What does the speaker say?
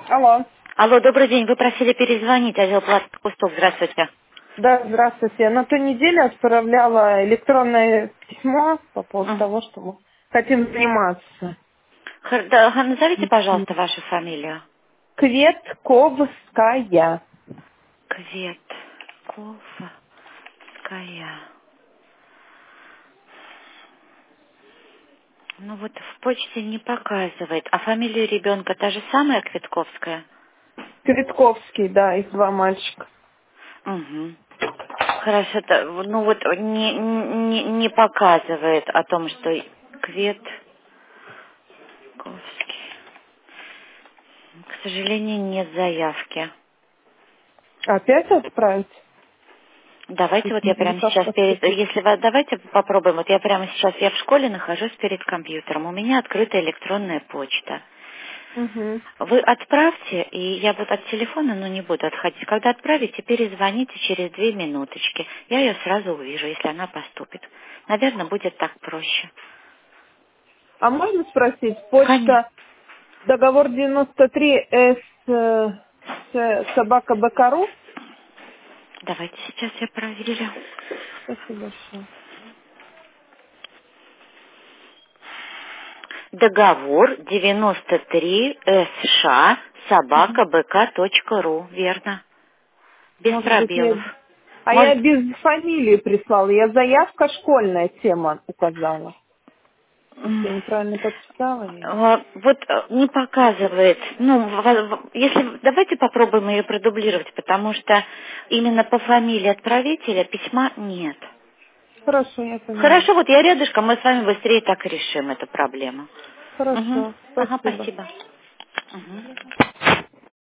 Алло. Алло, добрый день. Вы просили перезвонить, отдел платных кустов. Здравствуйте. Да, здравствуйте. На той неделе отправляла электронное письмо по поводу М. того, что мы хотим заниматься. Да, назовите, пожалуйста, вашу фамилию. Кветковская. Кветковская. Ну вот в почте не показывает. А фамилия ребенка та же самая, Кветковская? Кветковский, да, их два мальчика. Угу. Хорошо, ну вот не показывает о том, что Кветковский. К сожалению, нет заявки. Опять отправить? Давайте вот я прямо Как сейчас поступить? давайте попробуем. Вот я прямо сейчас, я в школе нахожусь перед компьютером. У меня открыта электронная почта. Угу. Вы отправьте, и я вот от телефона, но не буду отходить. Когда отправите, перезвоните через 2 минуточки. Я ее сразу увижу, если она поступит. Наверное, будет так проще. А можно спросить, Конечно. почта договор 93 собака Бакару? Давайте сейчас я проверю. Спасибо большое. Договор 93 СШ Мгм. собака бк.ру. Верно. Без Может быть, пробелов. я Может, без фамилии прислала. Я заявка школьная тема указала. Может, я неправильно подписала ее? Вот не показывает. Ну, если давайте попробуем ее продублировать, потому что именно по фамилии отправителя письма нет. Хорошо, я поняла. Хорошо, вот я рядышком, мы с вами быстрее так решим эту проблему. Угу. Хорошо, Ага, спасибо. спасибо. Мгм.